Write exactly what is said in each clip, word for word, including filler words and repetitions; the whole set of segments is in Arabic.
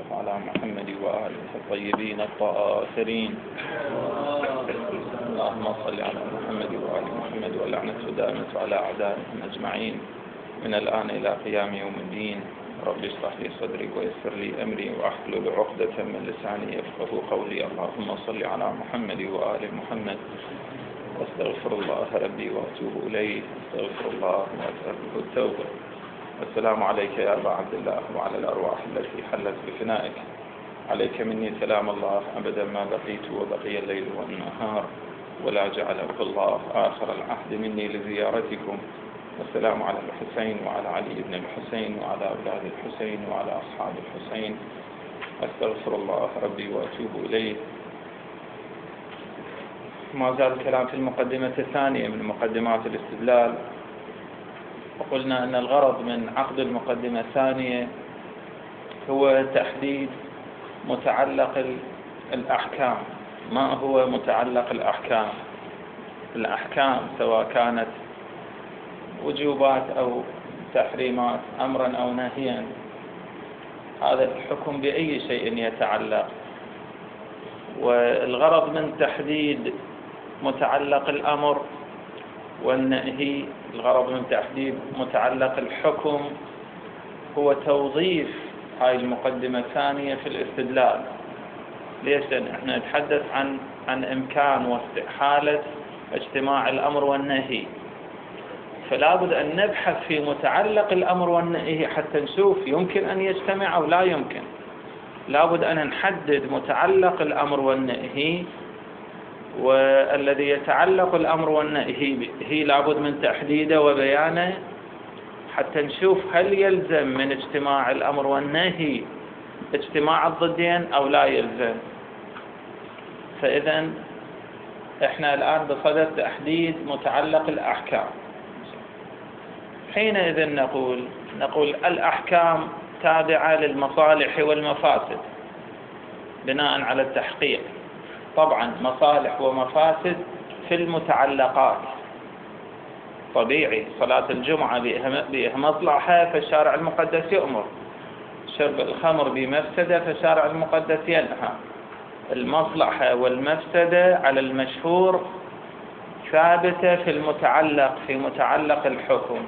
على محمد وآله الطيبين الطاهرين. اللهم صل على محمد وآل محمد واللعنة دائمة على أعدائهم أجمعين من الآن إلى قيام يوم الدين. رب اشرح لي صدري ويسر لي أمري واحلل عقدة من لساني يفقهوا قولي. اللهم صل على محمد وآل محمد. أستغفر الله ربي وأتوب إليه، أستغفر الله وأسأله التوبة. السلام عليك يا أبا عبد الله وعلى الأرواح التي حلت بفنائك. عليك مني سلام الله أبدا ما بقيت وبقي الليل والنهار، ولا جعله الله آخر العهد مني لزيارتكم. والسلام على الحسين وعلى علي بن الحسين وعلى أولاد الحسين وعلى أصحاب الحسين. أستغفر الله ربي وأتوب إليه. ما زال الكلام في المقدمة الثانية من مقدمات الاستدلال، وقلنا أن الغرض من عقد المقدمة الثانية هو تحديد متعلق الأحكام. ما هو متعلق الأحكام؟ الأحكام سواء كانت وجوبات أو تحريمات، أمرا أو نهيا، هذا الحكم بأي شيء يتعلق. والغرض من تحديد متعلق الأمر والنهي، الغرض من تحديد متعلق الحكم هو توظيف هاي المقدمة الثانية في الاستدلال. ليش؟ لأن احنا نتحدث عن عن إمكان واستحالة اجتماع الأمر والنهي، فلا بد أن نبحث في متعلق الأمر والنهي حتى نشوف يمكن أن يجتمع أو لا يمكن. لا بد أن نحدد متعلق الأمر والنهي، والذي يتعلق الأمر والنهي هي لابد من تحديده وبيانه حتى نشوف هل يلزم من اجتماع الأمر والنهي اجتماع الضدين أو لا يلزم. فإذا احنا الآن بصدد تحديد متعلق الأحكام. حينئذ نقول نقول الأحكام تابعة للمصالح والمفاسد بناء على التحقيق. طبعا مصالح ومفاسد في المتعلقات، طبيعي صلاة الجمعة بها مصلحة فالشارع المقدس يؤمر، شرب الخمر بمفسدة فالشارع المقدس ينهى. المصلحة والمفسدة على المشهور ثابتة في المتعلق في متعلق الحكم.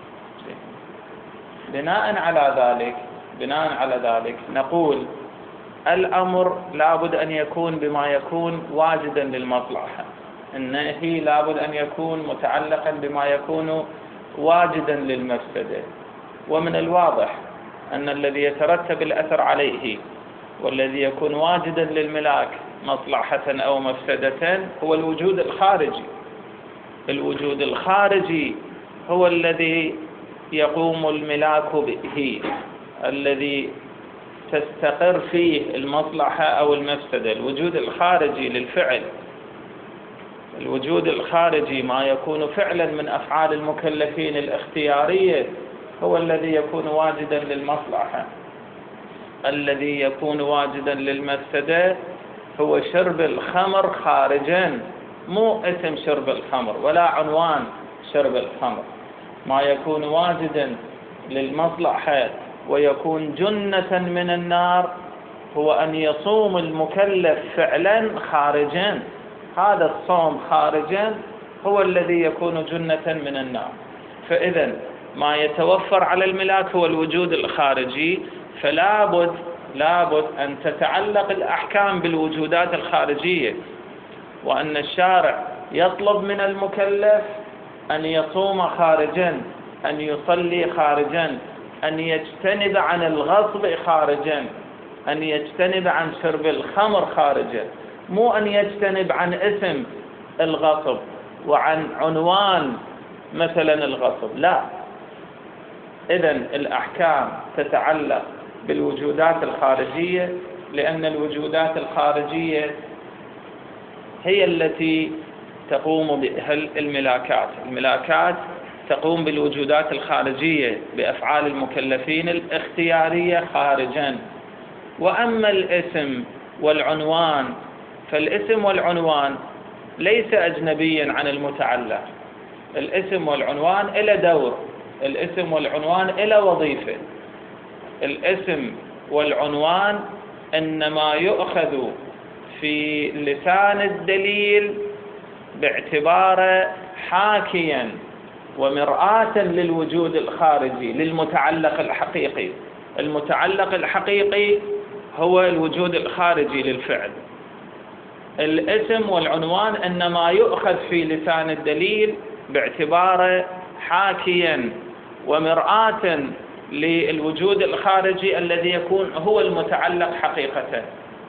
بناء على ذلك بناء على ذلك نقول الأمر لابد أن يكون بما يكون واجدا للمصلحة، النهي لابد أن يكون متعلقا بما يكون واجدا للمفسدة. ومن الواضح أن الذي يترتب الأثر عليه والذي يكون واجدا للملاك مصلحة أو مفسدة هو الوجود الخارجي. الوجود الخارجي هو الذي يقوم الملاك به، الذي تستقر فيه المصلحة أو المفسدة. الوجود الخارجي للفعل، الوجود الخارجي ما يكون فعلا من أفعال المكلفين الاختيارية هو الذي يكون واجدا للمصلحة. الذي يكون واجدا للمفسدة هو شرب الخمر خارجا، مو اسم شرب الخمر ولا عنوان شرب الخمر. ما يكون واجدا للمصلحة ويكون جنة من النار هو أن يصوم المكلف فعلا خارجا. هذا الصوم خارجا هو الذي يكون جنة من النار. فإذا ما يتوفر على الملاك هو الوجود الخارجي، فلا بد لابد أن تتعلق الأحكام بالوجودات الخارجية، وأن الشارع يطلب من المكلف أن يصوم خارجا، أن يصلي خارجا، أن يجتنب عن الغصب خارجا، أن يجتنب عن شرب الخمر خارجا، مو أن يجتنب عن اسم الغصب وعن عنوان مثلا الغصب، لا. إذن الأحكام تتعلق بالوجودات الخارجية، لأن الوجودات الخارجية هي التي تقوم بها الملاكات. الملاكات تقوم بالوجودات الخارجية بأفعال المكلفين الاختيارية خارجا. وأما الاسم والعنوان فالاسم والعنوان ليس أجنبيا عن المتعلق. الاسم والعنوان إلى دور، الاسم والعنوان إلى وظيفة. الاسم والعنوان إنما يؤخذ في لسان الدليل باعتباره حاكيا ومرآة للوجود الخارجي للمتعلق الحقيقي. المتعلق الحقيقي هو الوجود الخارجي للفعل. الاسم والعنوان إنما يؤخذ في لسان الدليل باعتباره حاكيا ومرآة للوجود الخارجي الذي يكون هو المتعلق حقيقة.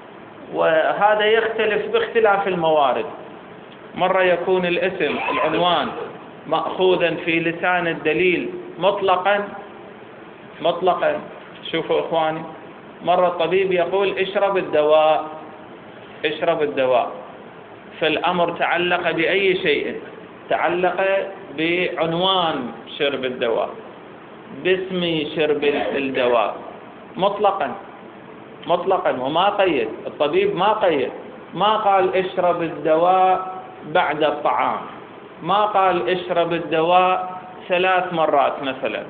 وهذا يختلف باختلاف الموارد. مرة يكون الاسم العنوان مأخوذا في لسان الدليل مطلقا مطلقا شوفوا إخواني، مرة الطبيب يقول اشرب الدواء اشرب الدواء، فالأمر تعلق بأي شيء؟ تعلق بعنوان شرب الدواء، باسم شرب الدواء مطلقا مطلقا وما قيد. الطبيب ما قيد، ما قال اشرب الدواء بعد الطعام، ما قال اشرب الدواء ثلاث مرات مثلا.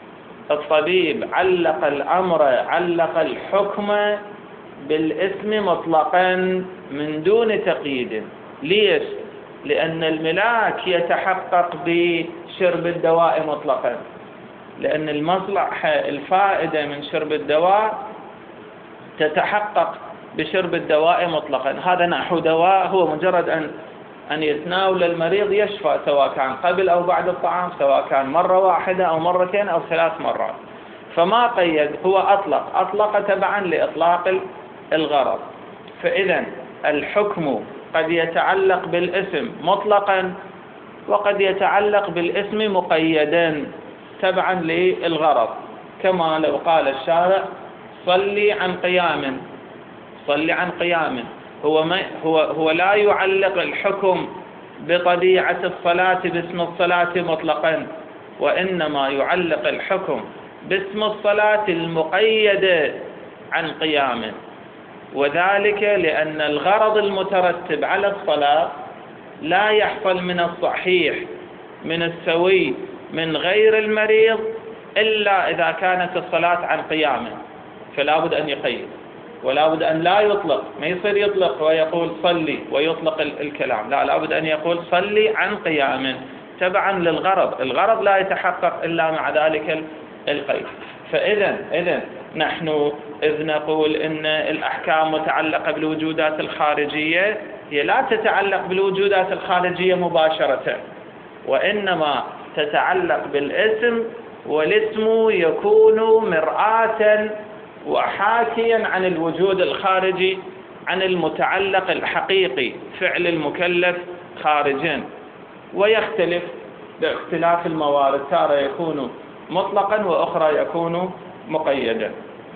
الطبيب علق الأمر، علق الحكم بالاسم مطلقا من دون تقييد. ليش؟ لأن الملاك يتحقق بشرب الدواء مطلقا، لأن المصلحة الفائدة من شرب الدواء تتحقق بشرب الدواء مطلقا. هذا نحو دواء هو مجرد أن أن يتناول المريض يشفى، سواء كان قبل أو بعد الطعام، سواء كان مرة واحدة أو مرتين أو ثلاث مرات. فما قيد، هو أطلق أطلق تبعا لإطلاق الغرض. فإذا الحكم قد يتعلق بالاسم مطلقا وقد يتعلق بالاسم مقيدا تبعا للغرض، كما لو قال الشارع صلي عن قيام، صلي عن قيام، هو ما هو هو لا يعلق الحكم بطبيعة الصلاة باسم الصلاة مطلقا، وإنما يعلق الحكم باسم الصلاة المقيد عن قيام. وذلك لأن الغرض المترتب على الصلاة لا يحصل من الصحيح من السوي من غير المريض إلا إذا كانت الصلاة عن قيام، فلا بد أن يقيد، ولا بد أن لا يطلق. ما يصير يطلق ويقول صلي ويطلق الكلام، لا، لا بد أن يقول صلي عن قيام تبعا للغرض. الغرض لا يتحقق إلا مع ذلك القيد. فإذا إذا نحن إذ نقول إن الأحكام متعلقة بالوجودات الخارجية، هي لا تتعلق بالوجودات الخارجية مباشرة، وإنما تتعلق بالاسم، والاسم يكون مرآة وحاكيا عن الوجود الخارجي، عن المتعلق الحقيقي فعل المكلف خارجا. ويختلف باختلاف الموارد، تارة يكون مطلقا وأخرى يكون مقيدا.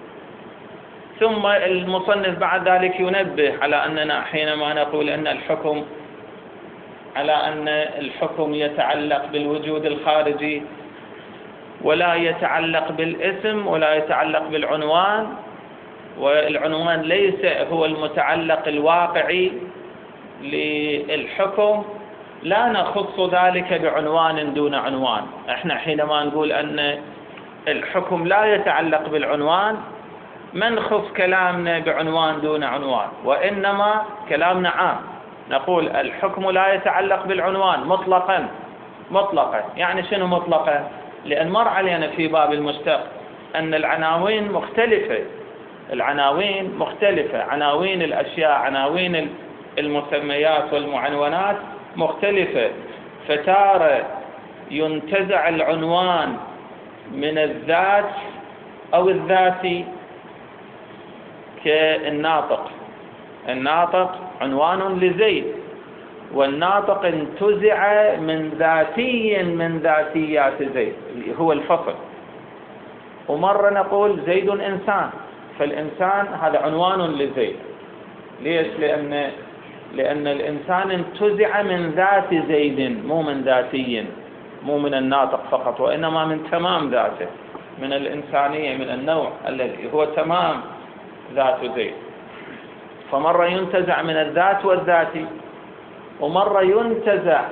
ثم المصنف بعد ذلك ينبه على أننا حينما نقول أن الحكم على أن الحكم يتعلق بالوجود الخارجي ولا يتعلق بالاسم ولا يتعلق بالعنوان، والعنوان ليس هو المتعلق الواقعي للحكم، لا نخص ذلك بعنوان دون عنوان. احنا حينما نقول أن الحكم لا يتعلق بالعنوان ما نخص كلامنا بعنوان دون عنوان، وإنما كلامنا عام. نقول الحكم لا يتعلق بالعنوان مطلقا مطلقا. يعني شنو مطلقا؟ لأن مر علينا في باب المشتق أن العناوين مختلفة، العناوين مختلفة، عناوين الأشياء، عناوين المسميات والمعنونات مختلفة. فتارة ينتزع العنوان من الذات أو الذاتي كالناطق. الناطق عنوان لزيد، والناطق انتزع من ذاتي من ذاتيات زيد هو الفصل. ومرة نقول زيد إنسان، فالإنسان هذا عنوان لزيد. ليش؟ لأن لأن الإنسان انتزع من ذات زيد، مو من ذاتي، مو من الناطق فقط، وإنما من تمام ذاته، من الإنسانية، من النوع الذي هو تمام ذات زيد. فمرة ينتزع من الذات والذاتي، ومرة ينتزع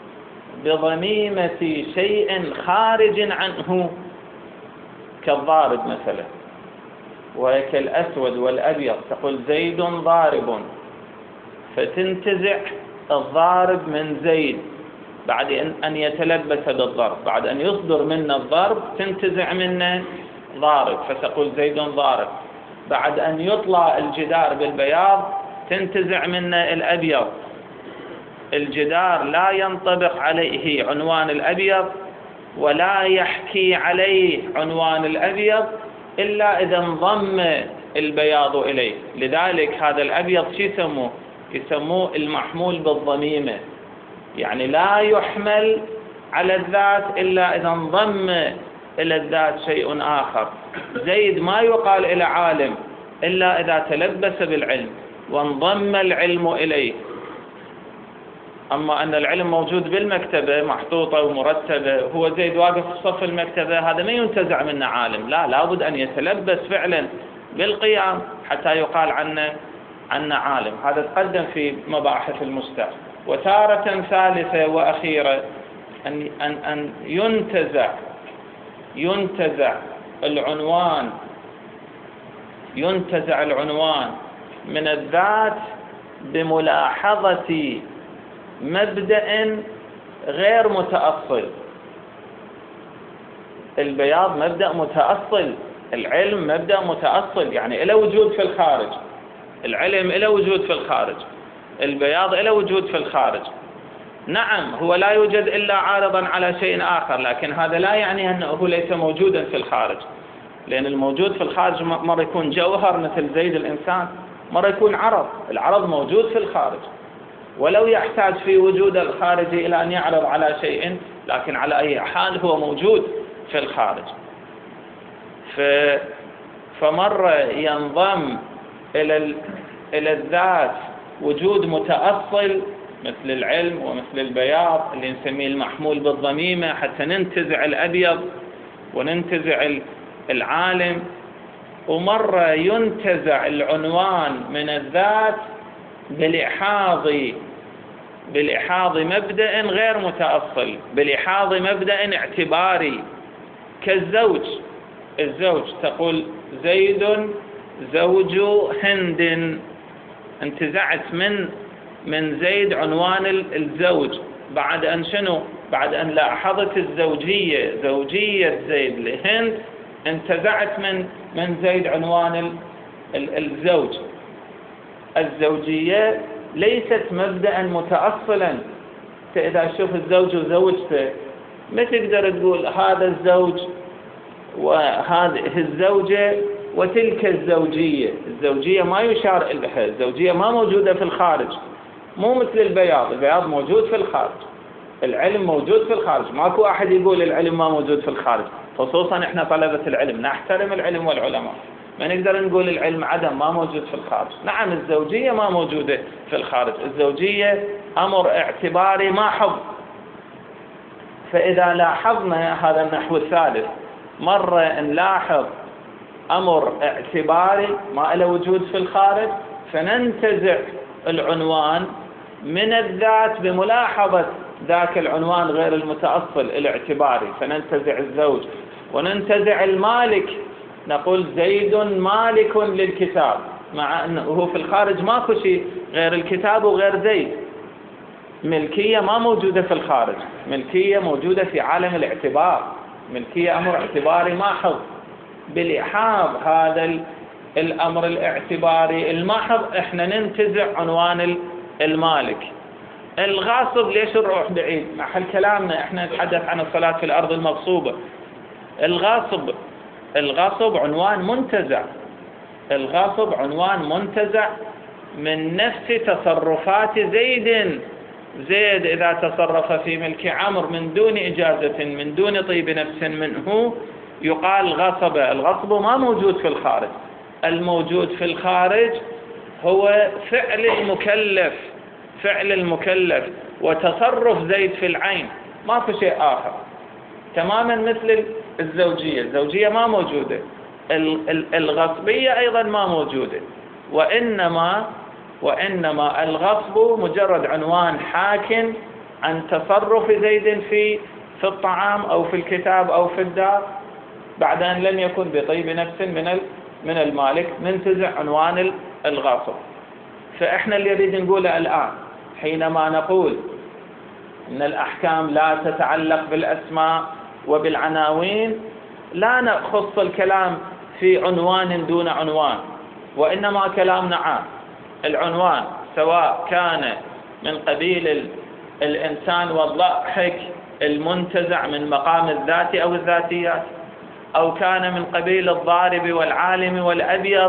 بضميمة شيء خارج عنه كالضارب مثلا. وكالأسود والأبيض، تقول زيد ضارب، فتنتزع الضارب من زيد بعد أن يتلبس بالضرب، بعد أن يصدر منا الضرب تنتزع منه ضارب، فتقول زيد ضارب. بعد أن يطلع الجدار بالبياض تنتزع منه الأبيض. الجدار لا ينطبق عليه عنوان الأبيض ولا يحكي عليه عنوان الأبيض إلا إذا انضم البياض إليه. لذلك هذا الأبيض شو يسموه؟ يسموه المحمول بالضميمة، يعني لا يحمل على الذات إلا إذا انضم إلى الذات شيء آخر. زيد ما يقال إلى عالم إلا إذا تلبس بالعلم وانضم العلم إليه. أما أن العلم موجود بالمكتبة محطوطة ومرتبة، هو زيد واقف في صف المكتبة، هذا ما ينتزع منه عالم، لا، لابد أن يتلبس فعلا بالقيام حتى يقال عنه عنه عالم. هذا تقدم في مباحث المستر. وتارة ثالثة وأخيرة أن أن أن ينتزع ينتزع العنوان ينتزع العنوان من الذات بملاحظة مبدأ غير متأصل. البياض مبدأ متأصل، العلم مبدأ متأصل، يعني له وجود في الخارج. العلم له وجود في الخارج، البياض له وجود في الخارج. نعم هو لا يوجد إلا عارضا على شيء آخر، لكن هذا لا يعني أنه ليس موجودا في الخارج، لأن الموجود في الخارج مرة يكون جوهر مثل زيد الإنسان، مرة يكون عرض. العرض موجود في الخارج ولو يحتاج في وجود الخارج إلى أن يعرض على شيء، لكن على أي حال هو موجود في الخارج. ف... فمرة ينضم إلى إلى الذات وجود متأصل مثل العلم ومثل البياض اللي نسميه المحمول بالضميمة حتى ننتزع الأبيض وننتزع العالم. ومرة ينتزع العنوان من الذات بلحاظ بلحاظ مبدأ غير متأصل، بلحاظ مبدأ اعتباري، كالزوج. الزوج تقول زيد زوج هند، انتزعت من من زيد عنوان الزوج بعد أن شنو؟ بعد أن لاحظت الزوجية، زوجية زيد لهند، انتزعت من من زيد عنوان الزوج. الزوجية ليست مبدأ متأصلا. إذا شوف الزوج وزوجته ما تقدر تقول هذا الزوج وهذه الزوجة وتلك الزوجية. الزوجية ما يشار إليها، الزوجية ما موجودة في الخارج، مو مثل البياض. البياض موجود في الخارج، العلم موجود في الخارج. ماكو أحد يقول العلم ما موجود في الخارج، خصوصا إحنا طلبة العلم نحترم العلم والعلماء، ما نقدر نقول العلم عدم ما موجود في الخارج. نعم الزوجية ما موجودة في الخارج، الزوجية أمر اعتباري محض. فإذا لاحظنا هذا النحو الثالث، مرة نلاحظ أمر اعتباري ما له وجود في الخارج فننتزع العنوان من الذات بملاحظة ذاك العنوان غير المتأصل الاعتباري، فننتزع الزوج وننتزع المالك. نقول زيد مالك للكتاب، مع أنه هو في الخارج ماكو شيء غير الكتاب وغير زيد. ملكية ما موجودة في الخارج، ملكية موجودة في عالم الاعتبار، ملكية أمر اعتباري محض. بلحاظ هذا الأمر الاعتباري المحض احنا ننتزع عنوان المالك. الغاصب ليش نروح بعيد؟ محل كلامنا احنا نتحدث عن الصلاة في الأرض المغصوبة. الغاصب الغاصب عنوان منتزع، الغاصب عنوان منتزع من نفس تصرفات زيد. زيد إذا تصرف في ملك عمرو من دون إجازة من دون طيب نفس منه يقال غصب. الغصب ما موجود في الخارج، الموجود في الخارج هو فعل المكلف، فعل المكلف وتصرف زيد في العين، ما في شيء آخر. تماما مثل الزوجية، الزوجية ما موجودة، الغصبية أيضا ما موجودة، وإنما وإنما الغصب مجرد عنوان حاكٍ عن تصرف زيد في في الطعام أو في الكتاب أو في الدار بعد أن لم يكن بطيب نفس من من المالك ننتزع عنوان الغاصب. فإحنا اللي نريد نقوله الآن حينما نقول إن الأحكام لا تتعلق بالأسماء وبالعناوين، لا نخص الكلام في عنوان دون عنوان، وإنما كلامنا عام. العنوان سواء كان من قبيل الإنسان والضحك المنتزع من مقام الذات أو الذاتيات، أو كان من قبيل الضارب والعالم والأبيض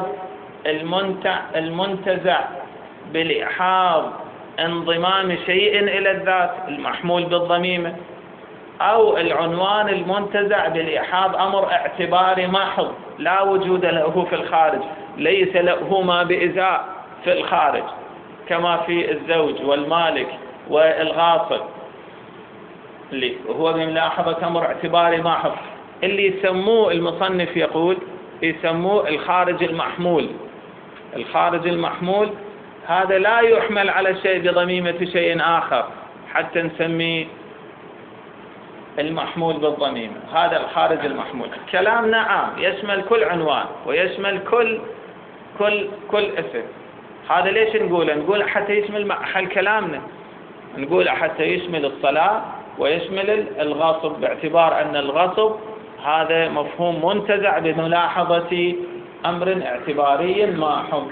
المنتزع بالإحاض انضمام شيء إلى الذات المحمول بالضميمة، أو العنوان المنتزع بالإحاض أمر اعتباري محض لا وجود له في الخارج، ليس له ما بإزاء في الخارج، كما في الزوج والمالك والغاصب اللي هو بملاحظة أمر اعتباري محض، اللي يسموه المصنف يقول يسموه الخارج المحمول. الخارج المحمول هذا لا يحمل على شيء بضميمة شيء آخر حتى نسميه المحمول بالضميمة، هذا الخارج المحمول. كلامنا عام يشمل كل عنوان ويشمل كل كل كل اسم. هذا ليش نقوله؟ نقول حتى يشمل محل كلامنا، نقول حتى يشمل الصلاة ويشمل الغصب، باعتبار أن الغصب هذا مفهوم منتزع بملاحظة أمر اعتباري محض.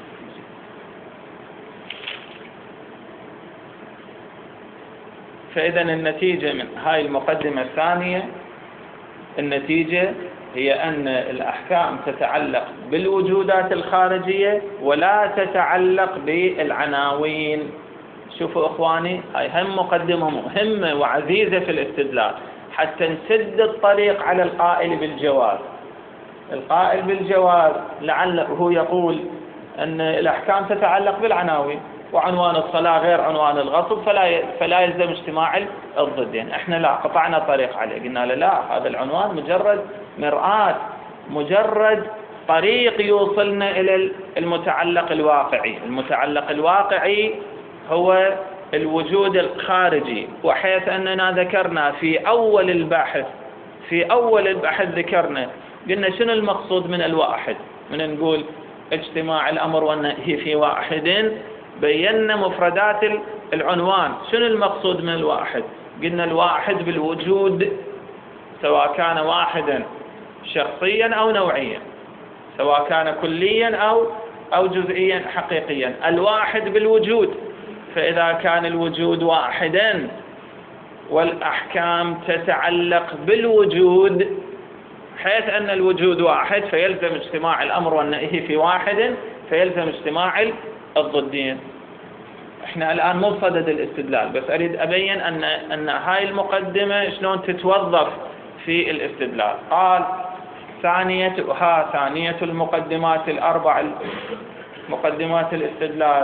فإذا النتيجة من هاي المقدمة الثانية، النتيجة هي أن الأحكام تتعلق بالوجودات الخارجية ولا تتعلق بالعناوين. شوفوا إخواني، هاي هم مقدمة مهمة وعزيزة في الاستدلال حتى نسد الطريق على القائل بالجواز. القائل بالجواز لعله يقول أن الأحكام تتعلق بالعناوين، وعنوان الصلاة غير عنوان الغصب، فلا فلا يلزم اجتماع الضدين. احنا لا، قطعنا طريق عليه، قلنا له لا، هذا العنوان مجرد مرآة، مجرد طريق يوصلنا إلى المتعلق الواقعي. المتعلق الواقعي هو الوجود الخارجي، وحيث أننا ذكرنا في أول البحث في أول البحث ذكرنا قلنا شنو المقصود من الواحد، من نقول اجتماع الأمر والنهي في واحد، بينا مفردات العنوان. شنو المقصود من الواحد؟ قلنا الواحد بالوجود، سواء كان واحدا شخصيا أو نوعيا، سواء كان كليا أو أو جزئيا حقيقيا. الواحد بالوجود، فإذا كان الوجود واحدا والأحكام تتعلق بالوجود، حيث أن الوجود واحد فيلزم اجتماع الأمر والنهي في واحد، فيلزم اجتماع الضدين. احنا الآن مو بصدد الاستدلال، بس أريد أبين أن أن هاي المقدمة شلون تتوظف في الاستدلال. قال ثانية ها ثانية المقدمات الأربع مقدمات الاستدلال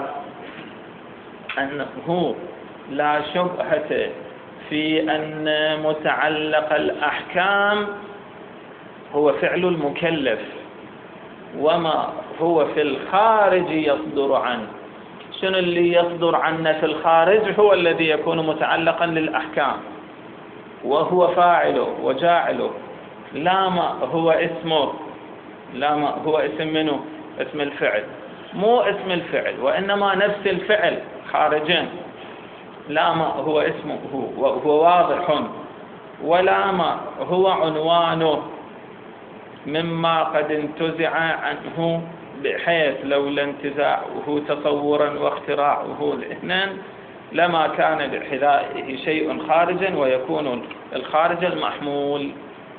أنه لا شبهة في أن متعلق الأحكام هو فعل المكلف، وما هو في الخارج يصدر عنه. شنو اللي يصدر عنه في الخارج؟ هو الذي يكون متعلقا للأحكام، وهو فاعله وجاعله، لا ما هو اسمه، لا ما هو اسم منه، اسم الفعل، مو اسم الفعل وإنما نفس الفعل خارجا. لا ما هو اسمه وهو واضح، ولا ما هو عنوانه مما قد انتزع عنه، بحيث لولا انتزاعه تصورا واختراعه ذهنا لما كان بحذائه شيء خارجا ويكون الخارج المحمول.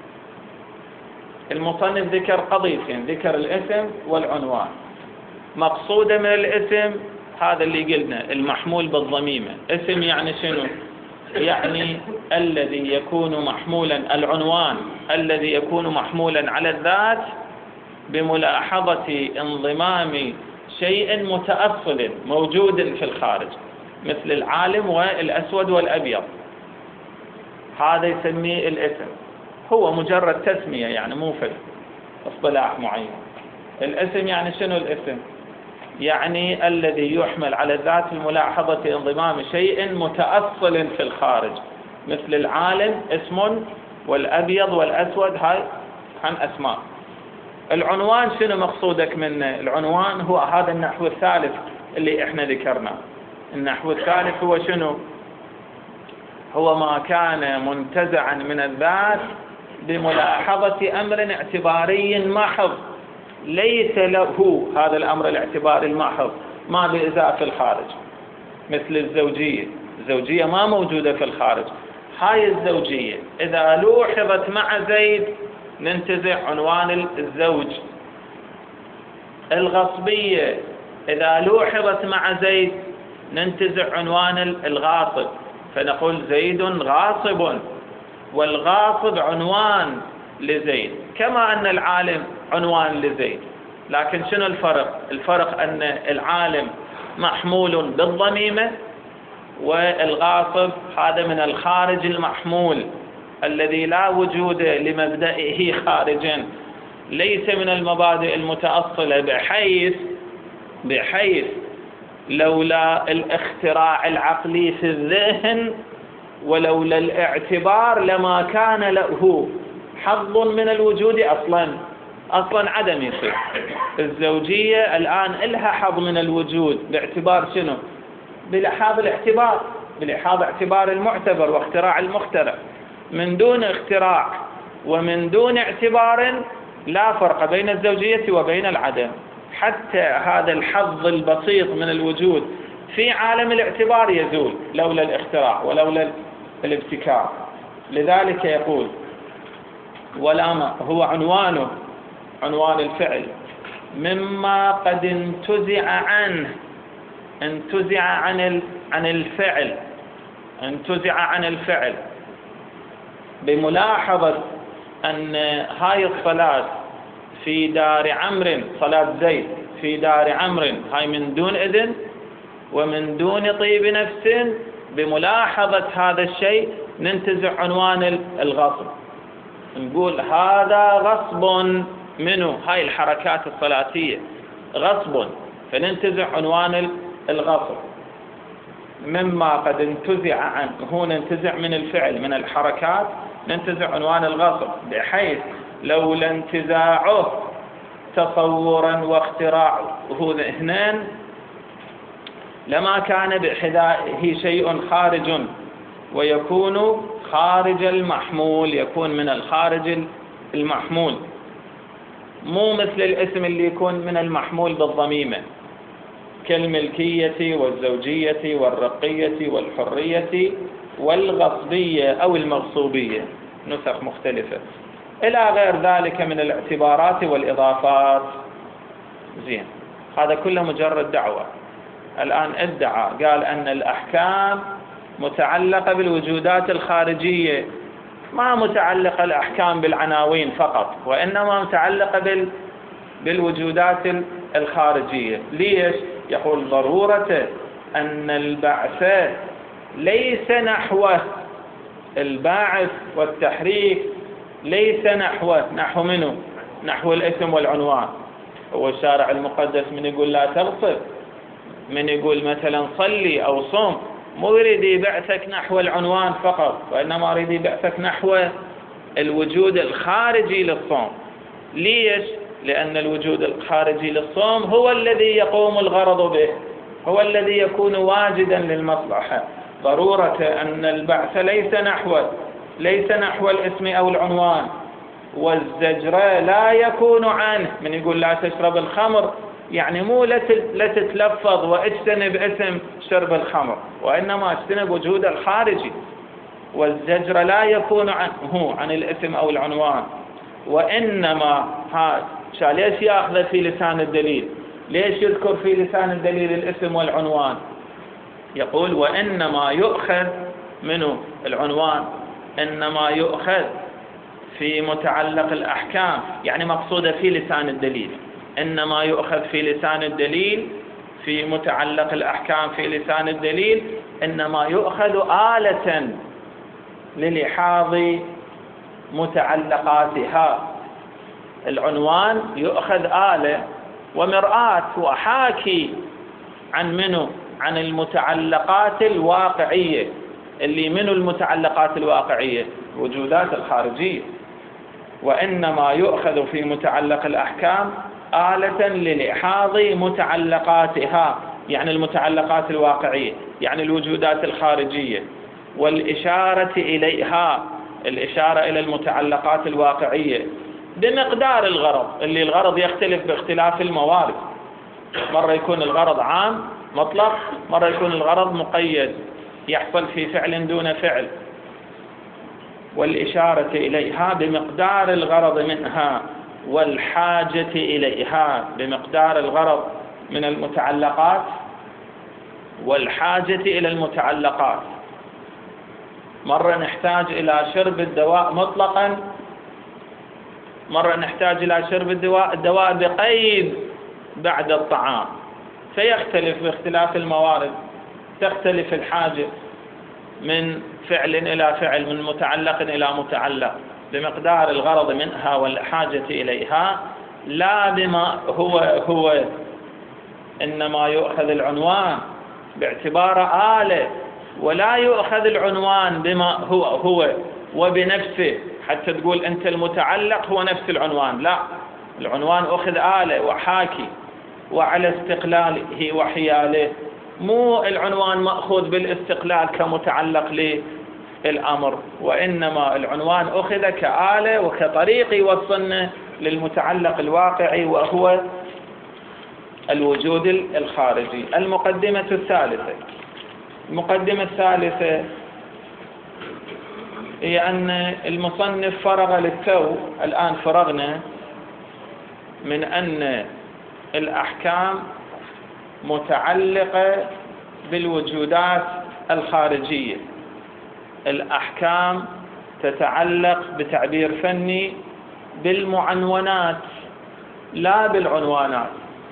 المصنف ذكر قضيتين، ذكر الاسم والعنوان. مقصوده من الاسم هذا اللي قلنا المحمول بالضميمة. اسم يعني شنو؟ يعني الذي يكون محمولا، العنوان الذي يكون محمولا على الذات بملاحظة انضمام شيء متأصل موجود في الخارج، مثل العالم والأسود والأبيض، هذا يسميه الاسم. هو مجرد تسمية يعني مو في اصطلاح معين. الاسم يعني شنو الاسم؟ يعني الذي يحمل على الذات بملاحظة انضمام شيء متأصل في الخارج، مثل العالم اسم والأبيض والأسود، هاي هم أسماء. العنوان شنو مقصودك منه؟ العنوان هو هذا النحو الثالث اللي احنا ذكرناه. النحو الثالث هو شنو؟ هو ما كان منتزعا من الذات بملاحظة أمر اعتباري محض ليس له هذا الأمر الاعتباري المحض ما بإزاء في الخارج، مثل الزوجية. الزوجية ما موجودة في الخارج. هاي الزوجية إذا لوحظت مع زيد ننتزع عنوان الزوج. الغصبية إذا لوحظت مع زيد ننتزع عنوان الغاصب، فنقول زيد غاصب، والغاصب عنوان لزيد، كما أن العالم عنوان لزيد. لكن شنو الفرق؟ الفرق أن العالم محمول بالضميمة، والغاصب هذا من الخارج المحمول الذي لا وجود لمبدئه خارجا، ليس من المبادئ المتأصلة، بحيث بحيث لولا الاختراع العقلي في الذهن ولولا الاعتبار لما كان له حظ من الوجود أصلا أصلا عدم يصير. الزوجية الآن لها حظ من الوجود باعتبار شنو؟ بلحاظ الاعتبار، بلحاظ اعتبار المعتبر واختراع المخترع. من دون اختراع ومن دون اعتبار لا فرق بين الزوجية وبين العدم. حتى هذا الحظ البسيط من الوجود في عالم الاعتبار يزول لولا الاختراع ولولا الابتكار. لذلك يقول ولا ما هو عنوانه، عنوان الفعل، مما قد انتزع عنه، انتزع عن عن الفعل، انتزع عن الفعل بملاحظة أن هاي الصلاة في دار عمرو، صلاة زيد في دار عمرو، هاي من دون إذن ومن دون طيب نفس. بملاحظة هذا الشيء ننتزع عنوان الغصب، نقول هذا غصب منه، هاي الحركات الصلاتية غصب، فننتزع عنوان الغصب. مما قد انتزع عنه، هو ننتزع من الفعل من الحركات، ننتزع عنوان الغصب، بحيث لولا انتزاعه تصورا واختراعه ذهنان لما كان بحذائه شيء خارج، ويكون خارج المحمول، يكون من الخارج المحمول، مو مثل الاسم اللي يكون من المحمول بالضميمة كالملكية والزوجية والرقية والحرية والغصبية أو المغصوبية، نسخ مختلفة إلى غير ذلك من الاعتبارات والإضافات. زين، هذا كله مجرد دعوة. الآن ادعى قال أن الأحكام متعلقة بالوجودات الخارجية، ما متعلقة الأحكام بالعناوين فقط، وإنما متعلقة بال بالوجودات الخارجية. ليش؟ يقول ضرورة أن البعث ليس نحوه، الباعث والتحريك ليس نحوه، نحو منه؟ نحو الاسم والعنوان. هو الشارع المقدس من يقول لا تغصب، من يقول مثلا صلي أو صم، مو يريد يبعثك نحو العنوان فقط، وإنما يريد يبعثك نحو الوجود الخارجي للصوم. ليش؟ لأن الوجود الخارجي للصوم هو الذي يقوم الغرض به، هو الذي يكون واجدا للمصلحة. ضرورة أن البعث ليس نحو ليس نحو الاسم أو العنوان. والزجر لا يكون عنه، من يقول لا تشرب الخمر يعني مو لا تتلفظ واجتنب اسم شرب الخمر، وإنما اجتنب وجود الخارجي. والزجر لا يكون عنه عن الاسم أو العنوان، وإنما هذا ليش يأخذ في لسان الدليل؟ ليش يذكر في لسان الدليل الاسم والعنوان؟ يقول وإنما يؤخذ منه العنوان، إنما يؤخذ في متعلق الأحكام، يعني مقصودة في لسان الدليل، إنما يؤخذ في لسان الدليل في متعلق الأحكام في لسان الدليل، إنما يؤخذ آلة للحاظ متعلقاتها. العنوان يؤخذ آلة ومرآة وحاكي عن منه؟ عن المتعلقات الواقعية. اللي منه المتعلقات الواقعية؟ وجودات الخارجية. وإنما يؤخذ في متعلق الأحكام آلة للإحاظ متعلقاتها، يعني المتعلقات الواقعية، يعني الوجودات الخارجية، والإشارة إليها، الإشارة إلى المتعلقات الواقعية بمقدار الغرض، اللي الغرض يختلف باختلاف الموارد. مرة يكون الغرض عام مطلق، مرة يكون الغرض مقيد يحصل في فعل دون فعل. والإشارة إليها بمقدار الغرض منها، والحاجة إليها بمقدار الغرض من المتعلقات، والحاجة إلى المتعلقات. مرة نحتاج إلى شرب الدواء مطلقا، مرة نحتاج إلى شرب الدواء الدواء بقيد بعد الطعام، فيختلف باختلاف الموارد، تختلف الحاجة من فعل إلى فعل، من متعلق إلى متعلق، بمقدار الغرض منها والحاجة إليها، لا بما هو هو. إنما يؤخذ العنوان باعتبار آلة، ولا يؤخذ العنوان بما هو هو وبنفسه حتى تقول أنت المتعلق هو نفس العنوان. لا، العنوان أخذ آلة وحاكي وعلى استقلاله وحياله، مو العنوان مأخوذ بالاستقلال كمتعلق للأمر، وإنما العنوان أخذ كآلة وكطريق يوصلنا للمتعلق الواقعي وهو الوجود الخارجي. المقدمة الثالثة، المقدمة الثالثة هي أن المصنف فرغ للتو، الآن فرغنا من أن الأحكام متعلقة بالوجودات الخارجية. الأحكام تتعلق بتعبير فني بالمعنونات لا بالعنوانات.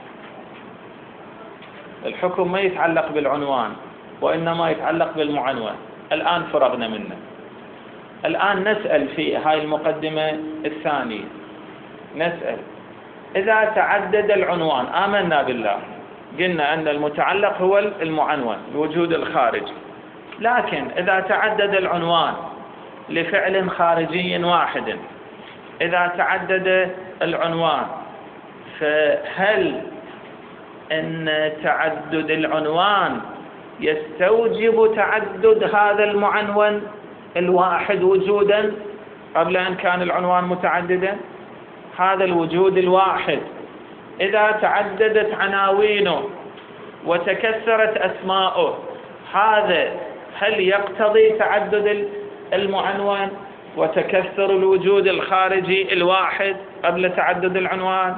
الحكم ما يتعلق بالعنوان وإنما يتعلق بالمعنون. الآن فرغنا منه. الآن نسأل في هاي المقدمة الثانية، نسأل إذا تعدد العنوان، آمنا بالله، قلنا أن المتعلق هو المعنون، الوجود الخارجي، لكن إذا تعدد العنوان لفعل خارجي واحد، إذا تعدد العنوان، فهل أن تعدد العنوان يستوجب تعدد هذا المعنون الواحد وجودا قبل أن كان العنوان متعددا؟ هذا الوجود الواحد إذا تعددت عناوينه وتكسرت أسماؤه، هذا هل يقتضي تعدد المعنون وتكسر الوجود الخارجي الواحد قبل تعدد العنوان،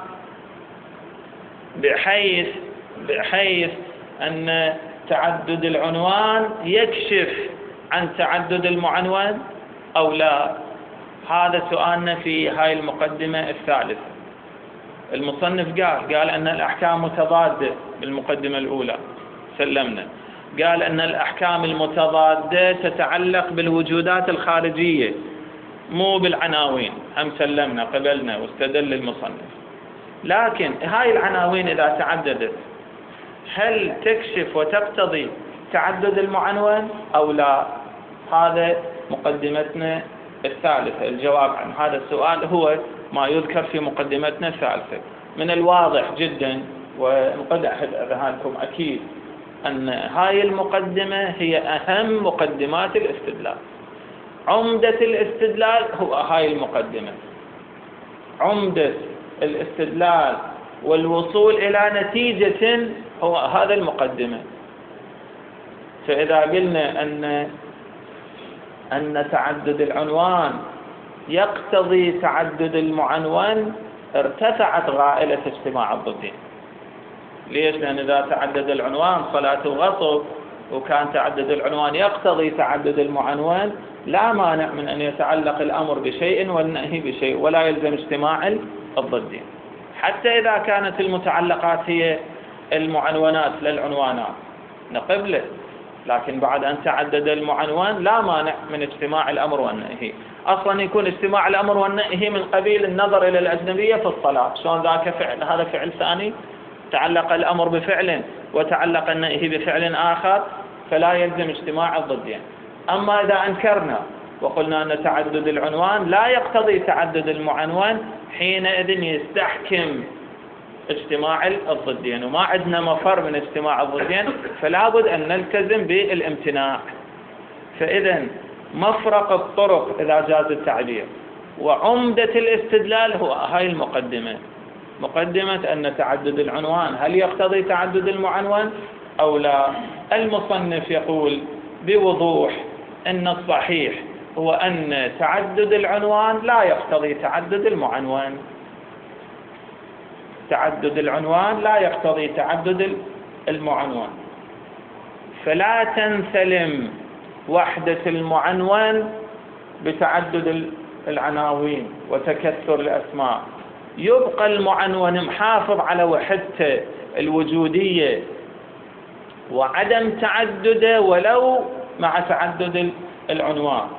بحيث بحيث أن تعدد العنوان يكشف عن تعدد المعنون أو لا؟ هذا سؤالنا في هاي المقدمة الثالثة. المصنف قال قال أن الأحكام متضادة بالمقدمة الأولى، سلمنا. قال أن الأحكام المتضادة تتعلق بالوجودات الخارجية مو بالعناوين، هم سلمنا قبلنا واستدل المصنف. لكن هاي العناوين إذا تعددت هل تكشف وتقتضي تعدد المعنون أو لا؟ هذا مقدمتنا الثالثة. الجواب عن هذا السؤال هو ما يذكر في مقدمتنا الثالثة. من الواضح جدا وانقدح أذهانكم أكيد أن هاي المقدمة هي أهم مقدمات الاستدلال. عمدة الاستدلال هو هاي المقدمة، عمدة الاستدلال والوصول إلى نتيجة هو هذا المقدمة. فإذا قلنا أن أن تعدد العنوان يقتضي تعدد المعنون، ارتفعت غائلة اجتماع الضدين. ليش؟ لأن إذا تعدد العنوان صلاة وغصب، وكان تعدد العنوان يقتضي تعدد المعنون، لا مانع من أن يتعلق الأمر بشيء والنهي بشيء ولا يلزم اجتماع الضدين، حتى إذا كانت المتعلقات هي المعنونات للعنوانات نقبله. لكن بعد أن تعدد المعنون لا مانع من اجتماع الأمر والنهي. أصلا يكون اجتماع الأمر والنهي من قبيل النظر إلى الأجنبية في الصلاة، شلون ذاك فعل، هذا فعل ثاني، تعلق الأمر بفعل وتعلق النهي بفعل آخر، فلا يلزم اجتماع الضدين. أما إذا أنكرنا وقلنا أن تعدد العنوان لا يقتضي تعدد المعنون، حينئذ يستحكم اجتماع الضدين، وما عندنا مفر من اجتماع الضدين، فلا بد أن نلتزم بالامتناع. فإذا مفرق الطرق إذا جاز التعبير وعمدة الاستدلال هو هاي المقدمة، مقدمة أن تعدد العنوان هل يقتضي تعدد المعنون أو لا. المصنف يقول بوضوح أن الصحيح هو أن تعدد العنوان لا يقتضي تعدد المعنون، تعدد العنوان لا يقتضي تعدد المعنون، فلا تنسلم وحدة المعنون بتعدد العناوين وتكثر الأسماء، يبقى المعنون محافظ على وحدته الوجودية وعدم تعدده ولو مع تعدد العنوان،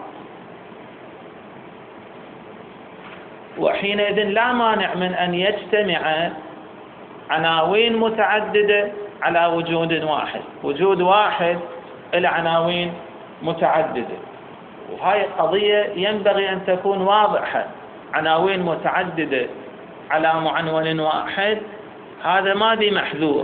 وحينئذ لا مانع من أن يجتمع عناوين متعددة على وجود واحد، وجود واحد إلى عناوين متعددة. وهذه قضية ينبغي أن تكون واضحة، عناوين متعددة على معنون واحد هذا ما بي محذور.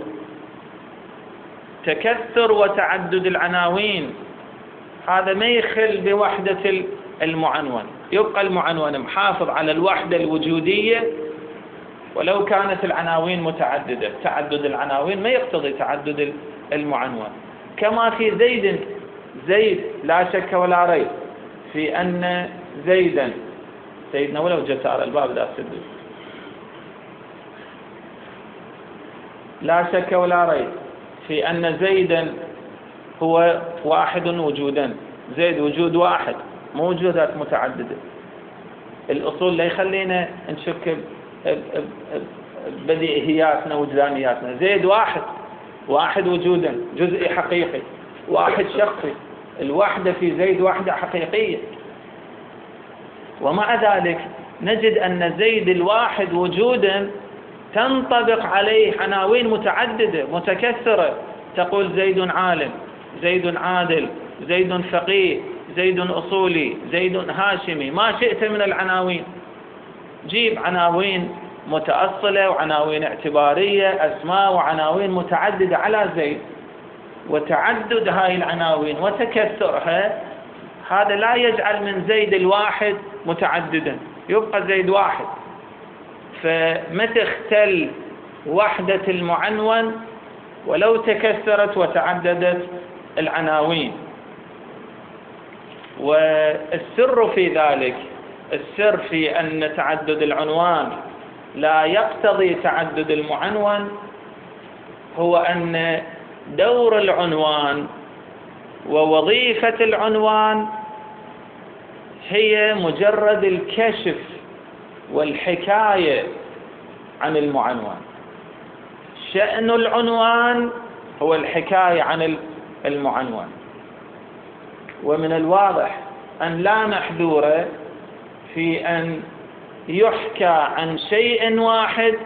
تكثر وتعدد العناوين هذا ما يخل بوحدة المعنون، يبقى المعنون محافظ على الوحدة الوجودية ولو كانت العناوين متعددة. تعدد العناوين ما يقتضي تعدد المعنون. كما في زيد، زيد لا شك ولا ريب في أن زيدا، سيدنا ولو جت على الباب لا تسدد، لا شك ولا ريب في أن زيدا هو واحد وجودا، زيد وجود واحد مو وجودات متعددة. الأصول لا يخلينا نشك بديهياتنا وجدانياتنا. زيد واحد، واحد وجودا جزئي حقيقي، واحد شخصي، الوحدة في زيد وحدة حقيقية. ومع ذلك نجد أن زيد الواحد وجودا تنطبق عليه عناوين متعددة متكثرة، تقول زيد عالم، زيد عادل، زيد فقيه، زيد أصولي، زيد هاشمي، ما شئت من العناوين. جيب عناوين متأصلة وعناوين اعتبارية، أسماء وعناوين متعددة على زيد، وتعدد هاي العناوين وتكثرها هذا لا يجعل من زيد الواحد متعددا، يبقى زيد واحد. فما تختل وحدة المعنون ولو تكثرت وتعددت العناوين. والسر في ذلك، السر في أن تعدد العنوان لا يقتضي تعدد المعنون هو أن دور العنوان ووظيفة العنوان هي مجرد الكشف والحكاية عن المعنون. شأن العنوان هو الحكاية عن المعنون. ومن الواضح أن لا محذور في أن يحكى عن شيء واحد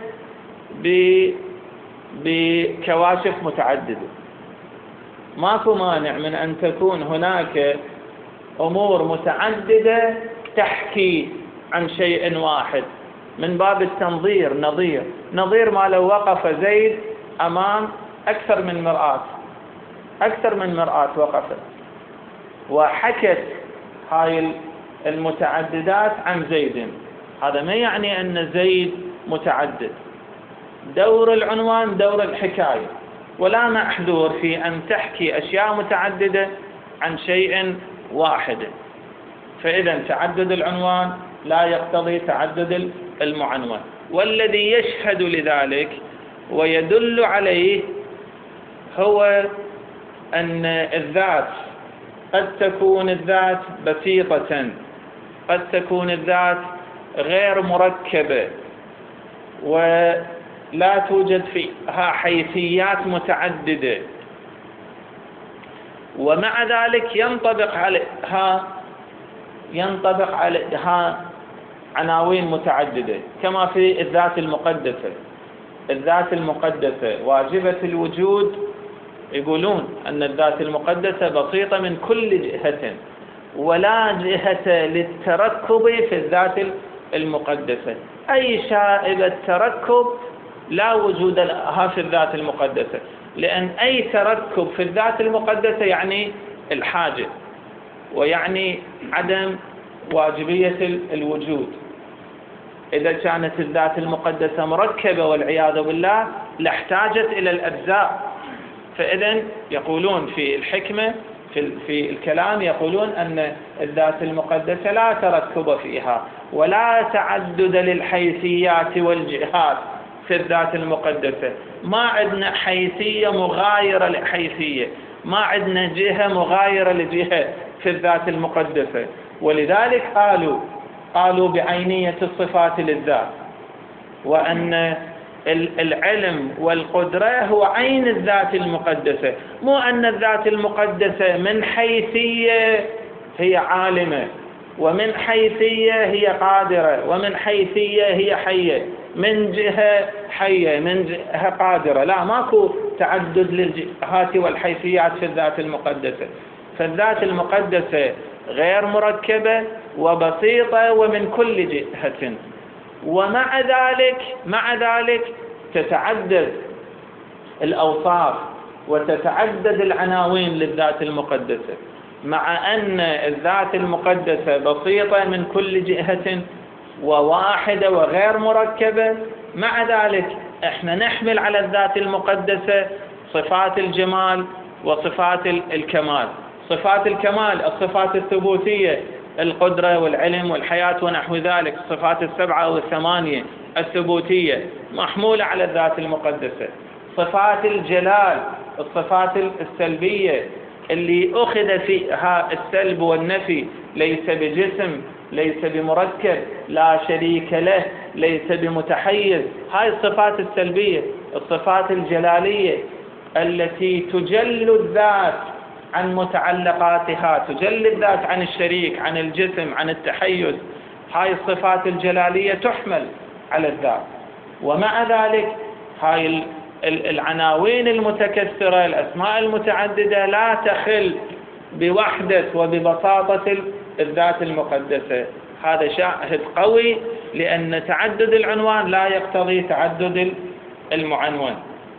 بكواشف متعددة. ماكو مانع من أن تكون هناك أمور متعددة تحكي عن شيء واحد من باب التنظير. نظير نظير ما لو وقف زيد أمام أكثر من مرآة، أكثر من مرآة وقفت وحكت هاي المتعددات عن زيد، هذا ما يعني أن زيد متعدد. دور العنوان دور الحكاية، ولا محذور في أن تحكي أشياء متعددة عن شيء واحد. فإذا تعدد العنوان لا يقتضي تعدد المعنون. والذي يشهد لذلك ويدل عليه هو أن الذات قد تكون الذات بسيطة، قد تكون الذات غير مركبة ولا توجد فيها حيثيات متعددة، ومع ذلك ينطبق عليها ينطبق عليها عناوين متعددة. كما في الذات المقدسة، الذات المقدسة واجبة الوجود، يقولون أن الذات المقدسة بسيطة من كل جهة، ولا جهة للتركب في الذات المقدسة. أي شائبة تركب لا وجود لها في الذات المقدسة، لأن أي تركب في الذات المقدسة يعني الحاجة، ويعني عدم واجبية الوجود. إذا كانت الذات المقدسة مركبة والعياذ بالله لاحتاجت إلى الأجزاء. فإذن يقولون في الحكمة في, في الكلام يقولون أن الذات المقدسة لا تركب فيها ولا تعدد للحيثيات والجهات في الذات المقدسة. ما عندنا حيثية مغايرة لحيثية، ما عندنا جهة مغايرة لجهة في الذات المقدسة. ولذلك قالوا قالوا بعينية الصفات للذات، وأن العلم والقدرة هو عين الذات المقدسة، مو أن الذات المقدسة من حيثية هي عالمة، ومن حيثية هي قادرة، ومن حيثية هي حية، من جهة حية من جهة قادرة. لا، ماكو تعدد للجهات والحيثيات في الذات المقدسة. فالذات المقدسة غير مركبة وبسيطة ومن كل جهة، ومع ذلك مع ذلك تتعدد الأوصاف وتتعدد العناوين للذات المقدسة. مع أن الذات المقدسة بسيطة من كل جهة وواحدة وغير مركبة، مع ذلك احنا نحمل على الذات المقدسة صفات الجمال وصفات الكمال. صفات الكمال الصفات الثبوتية، القدرة والعلم والحياة ونحو ذلك، الصفات السبعة والثمانية الثبوتية محمولة على الذات المقدسة. صفات الجلال الصفات السلبية اللي أخذ فيها السلب والنفي، ليس بجسم، ليس بمركب، لا شريك له، ليس بمتحيز، هاي الصفات السلبية. الصفات الجلالية التي تجل الذات عن متعلقاتها، تجل الذات عن الشريك، عن الجسم، عن التحيز، هاي الصفات الجلالية تحمل على الذات. ومع ذلك هاي العناوين المتكثرة، الأسماء المتعددة لا تخل بوحدة وببساطة الذات المقدسة. هذا شاهد قوي، لأن تعدد العنوان لا يقتضي تعدد المعنون.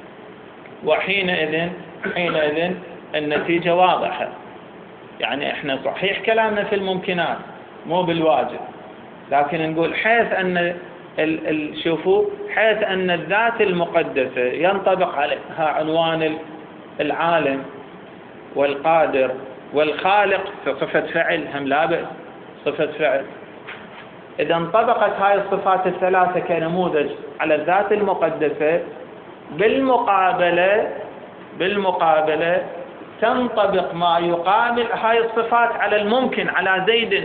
وحينئذ حينئذ النتيجة واضحة. يعني احنا صحيح كلامنا في الممكنات مو بالواجب، لكن نقول حيث أن شوفوا حيث أن الذات المقدسة ينطبق عليها عنوان العالم والقادر والخالق في صفة فعل، هم لا بأس صفة فعل. إذا انطبقت هاي الصفات الثلاثة كنموذج على الذات المقدسة، بالمقابلة بالمقابلة تنطبق ما يقابل هاي الصفات على الممكن، على زيد.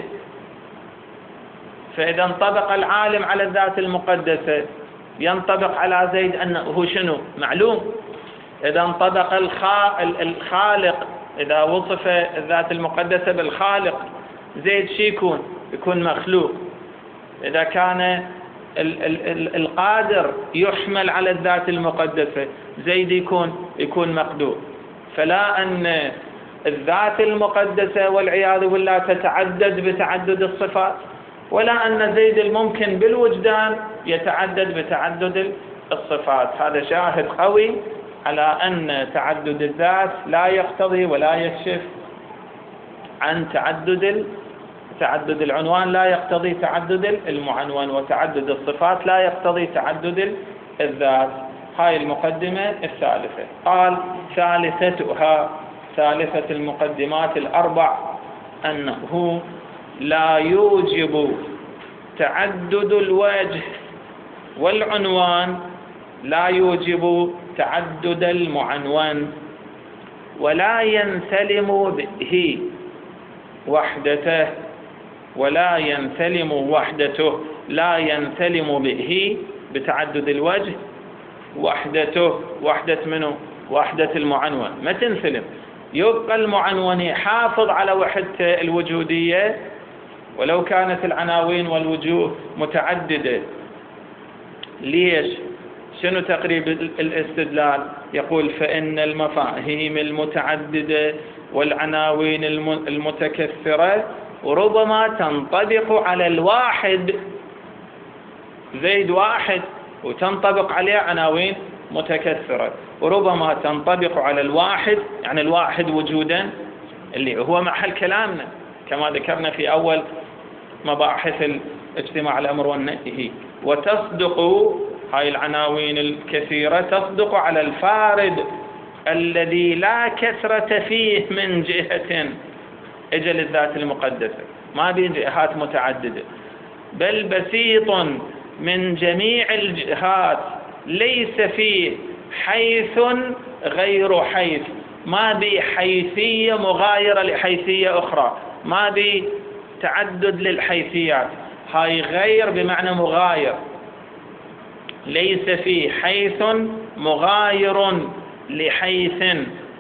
فإذا انطبق العالم على الذات المقدسة ينطبق على زيد أنه شنو؟ معلوم. إذا انطبق الخالق، إذا وصف الذات المقدسة بالخالق، زيد شي يكون؟ يكون مخلوق. إذا كان القادر يحمل على الذات المقدسة، زيد يكون يكون مقدور. فلا أن الذات المقدسة والعياذ بالله تتعدد بتعدد الصفات، ولا أن زيد الممكن بالوجدان يتعدد بتعدد الصفات. هذا شاهد قوي على أن تعدد الذات لا يقتضي ولا يكشف عن تعدد تعدد العنوان، لا يقتضي تعدد المعنون، وتعدد الصفات لا يقتضي تعدد الذات. هاي المقدمة الثالثة. قال ثالثتها، ثالثة المقدمات الأربع، أنه لا يوجب تعدد الوجه والعنوان، لا يوجب تعدد المعنون، ولا ينسلم به وحدته، ولا ينسلم وحدته، لا ينسلم به بتعدد الوجه وحدته. وحدة منه؟ وحدة المعنون ما تنسلم، يبقى المعنون يحافظ على وحدته الوجودية ولو كانت العناوين والوجوه متعددة. ليش؟ شنو تقريب الاستدلال؟ يقول فإن المفاهيم المتعددة والعناوين المتكثرة وربما تنطبق على الواحد، زيد واحد وتنطبق عليه عناوين متكثرة، وربما تنطبق على الواحد، يعني الواحد وجودا اللي هو محل كلامنا كما ذكرنا في أول مباحث الاجتماع الأمر والنهي. وتصدق هاي العناوين الكثيرة تصدق على الفارد الذي لا كثرة فيه من جهة أجل الذات المقدسة، ما بين جهات متعددة، بل بسيط من جميع الجهات، ليس فيه حيث غير حيث، ما بي حيثية مغايرة لحيثية أخرى، ما بي تعدد للحيثيات، هاي غير بمعنى مغاير، ليس فيه حيث مغاير لحيث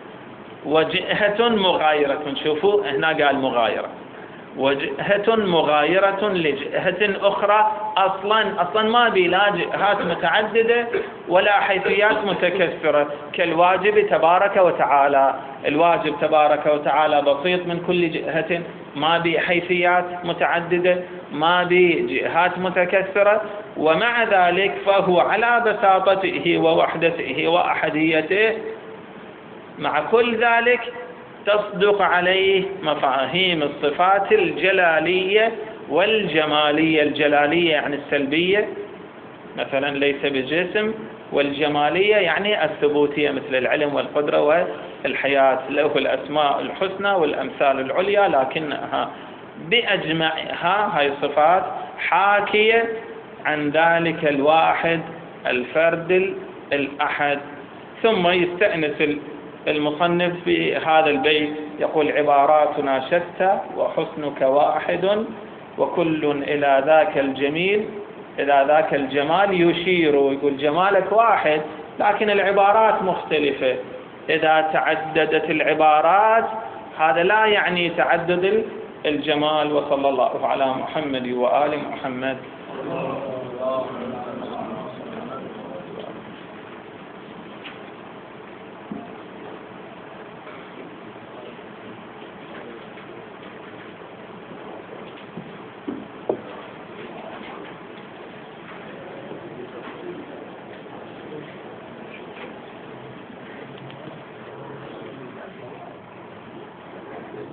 وجهة مغايرة. شوفوا هنا قال مغايرة، وجهة مغايرة لجهة أخرى، أصلا أصلا ما بي لا جهات متعددة ولا حيثيات متكثرة كالواجب تبارك وتعالى. الواجب تبارك وتعالى بسيط من كل جهة، ما بي حيثيات متعددة، ما بي جهات متكثرة، ومع ذلك فهو على بساطته ووحدته وأحديته. مع كل ذلك تصدق عليه مفاهيم الصفات الجلالية والجمالية. الجلالية يعني السلبية مثلا ليس بجسم، والجمالية يعني الثبوتية مثل العلم والقدرة والحياة، له الأسماء الحسنى والأمثال العليا، لكنها بأجمعها هاي الصفات حاكية عن ذلك الواحد الفرد الأحد. ثم يستأنس المصنف في هذا البيت يقول عباراتنا شتى وحسنك واحد وكل إلى ذاك الجميل إلى ذاك الجمال يشير. يقول جمالك واحد لكن العبارات مختلفة. إذا تعددت العبارات هذا لا يعني تعدد الجمال. وصلى الله على محمد وآل محمد.